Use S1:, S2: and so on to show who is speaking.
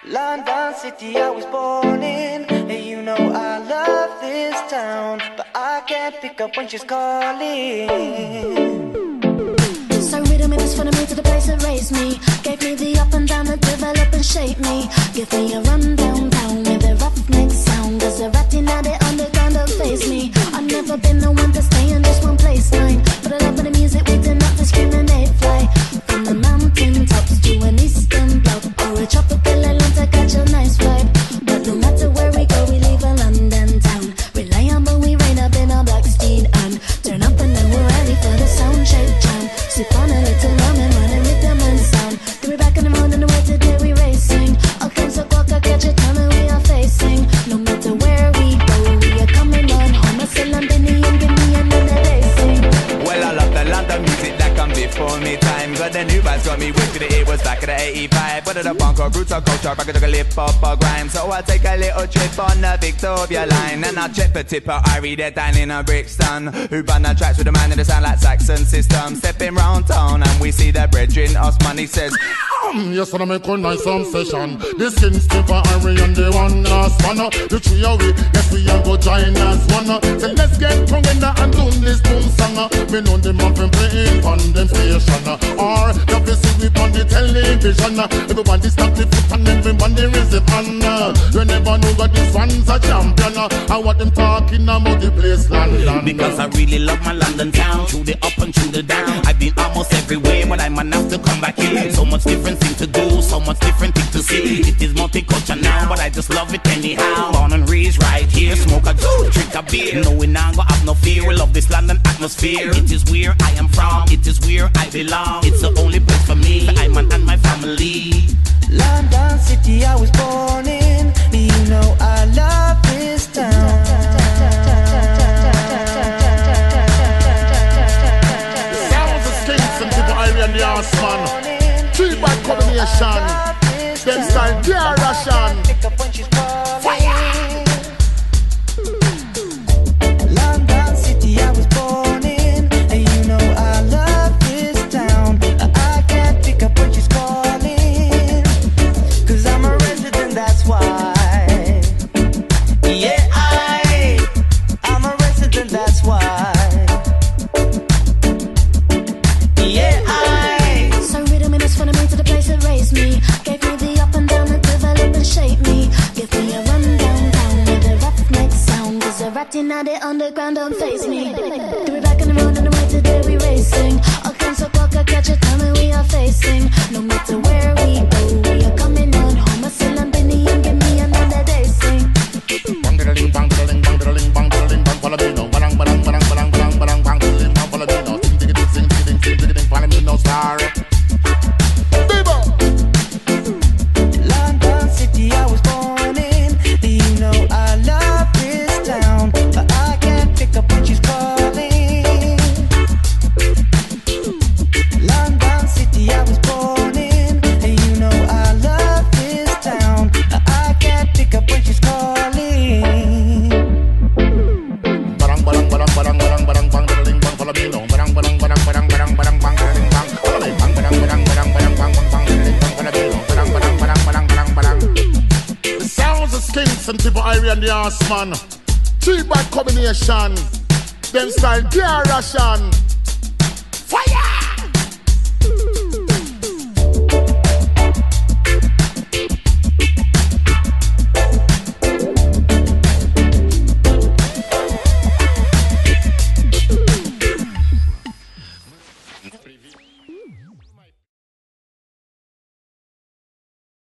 S1: London City I was born in, and you know I love this town, but I can't pick up when she's calling.
S2: So rhythm in this funny me to the place that raised me, gave me the up and down that develop and shape me. Give me a run downtown with a roughneck sound, cause the ratting at the underground don't face me. I've never been the one to stay in this one place line, but I love the music we did not discriminate. Fly from the mountain tops to an eastern block or a tropical island to catch a nice vibe. But no matter where we go, we leave a London town. Reliable, we rain up in our black steed and turn up and then we're ready for the sound check jam. Sip on a little rum and run a rhythm and sound. Then we back in the road and the way today we racing. All kinds of walk, I catch a time and we are facing. No matter where we go, we are coming on home. I say Londonian, give me another day sing.
S3: Well, I love the London music that come before me time. Got the new vibes got me with to the it was back in the 85. Whether the punk or roots or culture, back to the lip hop or grime. So I take a little trip on the Victoria line, and I check for tipper, I read it down in a Brixton. Who run the tracks with a man in the sound like Saxon system. Stepping round town and we see the brethren Osman, he says
S4: yes, I make a nice session. This Kingston for Harry and the one last one. The three away, yes we are go join us one. So let's get together and do this boom song. We know them up and playing on them station. Or the visit we on the television. Everybody stop the foot and everybody raise the hand. You never know that this one's a champion. And what them talking about the place London.
S5: Because I really love my London town, through the up and through the down. I've been almost everywhere, but I might have to come back here. So much different thing to do, so much different thing to see. It is multicultural now, but I just love it anyhow. Born and raised right here, smoke a good, drink a beer. Knowing now I have no fear, we love this London atmosphere. It is where I am from, it is where I belong. It's the only place for me, I'm and my family.
S1: London City I was born in, you know I love this town.
S4: Sounds of Kingston, people Iron the Arse man. Three-bad combination. Them style Dear Russian. Fire!
S1: London City I was born in, and you know I love this town. I can't pick up when she's calling, cause I'm a resident, that's why. Yeah, I'm a resident, that's why. Yeah,
S2: So rhythm in this funny me to the place that raised me, gave me the up and down that develop and shape me. Give me a run downtown with a roughneck sound, cause the ratting at the underground don't face me. Do we back in the road and the way today we racing. All kinds of walk, I catch a time and we are facing. No matter where we go, we are coming on home. I say Londonian, give me another day sing.
S4: Bang diddling, bang diddling, bang diddling, bang diddling, bang follow me now. Bang bang bang bang bang bang bang diddling, bang follow me now. Sing diggity, sing diggity, sing diggity, follow me now, star.
S1: London City I was born in, you know I love this town, but I can't pick up when she's calling. London City I was born in, and you know I love this town, but I can't pick up when she's calling.
S4: Barang barang barang barang barang barang bang diddling, bang follow me now. Barang barang barang barang barang barang bang diddling, bang follow me. Bang barang barang barang barang bang bang bang diddling, bang follow me now. Barang barang barang barang barang barang. The sounds of Kingston, people Irie and the Arse man. Three-bad combination. Them style Dear Russian. Fire!